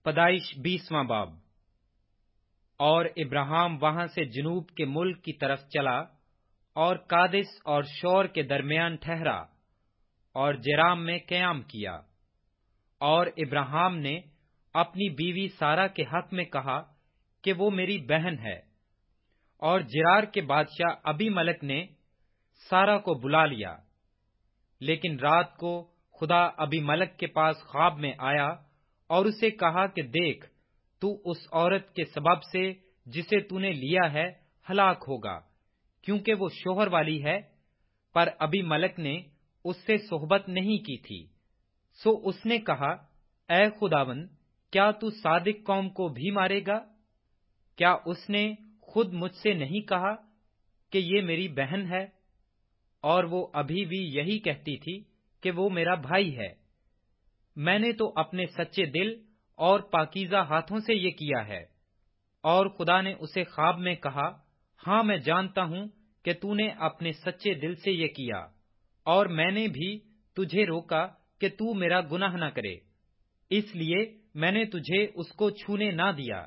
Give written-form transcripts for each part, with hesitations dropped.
پیدائش 20واں باب۔ اور ابراہیم وہاں سے جنوب کے ملک کی طرف چلا اور قادس اور شور کے درمیان ٹھہرا اور جرام میں قیام کیا۔ اور ابراہیم نے اپنی بیوی سارہ کے حق میں کہا کہ وہ میری بہن ہے۔ اور جرار کے بادشاہ ابی ملک نے سارہ کو بلا لیا، لیکن رات کو خدا ابی ملک کے پاس خواب میں آیا اور اسے کہا کہ دیکھ، تو اس عورت کے سبب سے جسے تو نے لیا ہے ہلاک ہوگا، کیونکہ وہ شوہر والی ہے۔ پر ابی ملک نے اس سے صحبت نہیں کی تھی۔ سو اس نے کہا، اے خداوند، کیا تو صادق قوم کو بھی مارے گا؟ کیا اس نے خود مجھ سے نہیں کہا کہ یہ میری بہن ہے؟ اور وہ ابھی بھی یہی کہتی تھی کہ وہ میرا بھائی ہے۔ میں نے تو اپنے سچے دل اور پاکیزہ ہاتھوں سے یہ کیا ہے۔ اور خدا نے اسے خواب میں کہا، ہاں میں جانتا ہوں کہ تو نے اپنے سچے دل سے یہ کیا، اور میں نے بھی تجھے روکا کہ تو میرا گناہ نہ کرے، اس لیے میں نے تجھے اس کو چھونے نہ دیا۔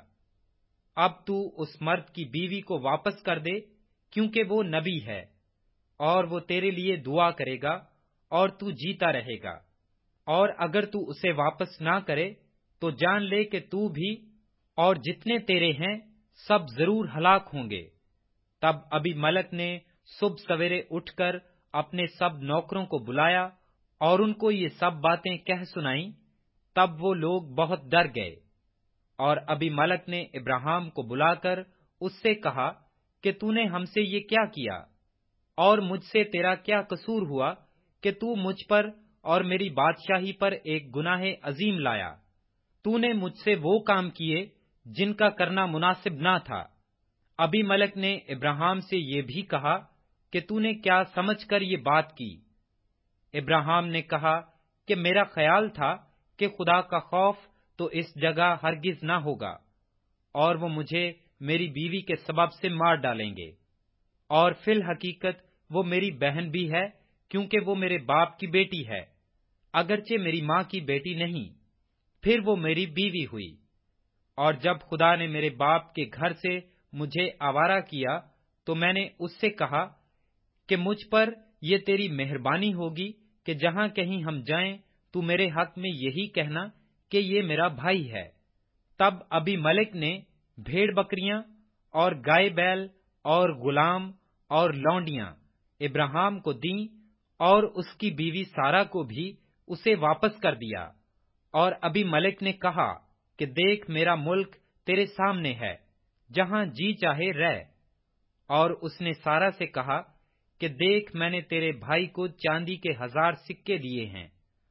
اب تو اس مرد کی بیوی کو واپس کر دے، کیونکہ وہ نبی ہے، اور وہ تیرے لیے دعا کرے گا اور تو جیتا رہے گا۔ اور اگر تو اسے واپس نہ کرے تو جان لے کہ تو بھی اور جتنے تیرے ہیں سب ضرور ہلاک ہوں گے۔ تب ابی ملک نے صبح سویرے اٹھ کر اپنے سب نوکروں کو بلایا اور ان کو یہ سب باتیں کہہ سنائیں۔ تب وہ لوگ بہت ڈر گئے۔ اور ابی ملک نے ابراہیم کو بلا کر اس سے کہا کہ تو نے ہم سے یہ کیا کیا، اور مجھ سے تیرا کیا قصور ہوا کہ تو مجھ پر اور میری بادشاہی پر ایک گناہ عظیم لایا؟ تو نے مجھ سے وہ کام کیے جن کا کرنا مناسب نہ تھا۔ ابی ملک نے ابراہیم سے یہ بھی کہا کہ تو نے کیا سمجھ کر یہ بات کی؟ ابراہیم نے کہا کہ میرا خیال تھا کہ خدا کا خوف تو اس جگہ ہرگز نہ ہوگا، اور وہ مجھے میری بیوی کے سبب سے مار ڈالیں گے۔ اور فی الحقیقت وہ میری بہن بھی ہے، کیونکہ وہ میرے باپ کی بیٹی ہے، اگرچہ میری ماں کی بیٹی نہیں، پھر وہ میری بیوی ہوئی۔ اور جب خدا نے میرے باپ کے گھر سے مجھے آوارہ کیا تو میں نے اس سے کہا کہ مجھ پر یہ تیری مہربانی ہوگی کہ جہاں کہیں ہم جائیں تو میرے حق میں یہی کہنا کہ یہ میرا بھائی ہے۔ تب ابی ملک نے بھیڑ بکریاں اور گائے بیل اور غلام اور لونڈیاں ابراہیم کو دیں، اور اس کی بیوی سارہ کو بھی اسے واپس کر دیا۔ اور ابی ملک نے کہا کہ دیکھ، میرا ملک تیرے سامنے ہے، جہاں جی چاہے رہ۔ اور اس نے سارہ سے کہا کہ دیکھ، میں نے تیرے بھائی کو چاندی کے 1000 سکے دیے ہیں،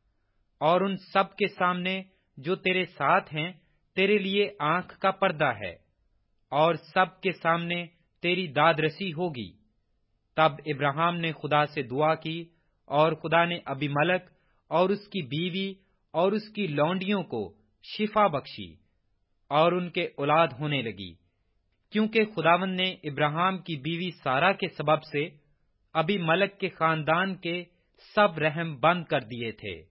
اور ان سب کے سامنے جو تیرے ساتھ ہیں تیرے لیے آنکھ کا پردہ ہے، اور سب کے سامنے تیری داد رسی ہوگی۔ تب ابراہیم نے خدا سے دعا کی، اور خدا نے ابی ملک اور اس کی بیوی اور اس کی لونڈیوں کو شفا بخشی، اور ان کے اولاد ہونے لگی، کیونکہ خداوند نے ابراہیم کی بیوی سارہ کے سبب سے ابی ملک کے خاندان کے سب رحم بند کر دیے تھے۔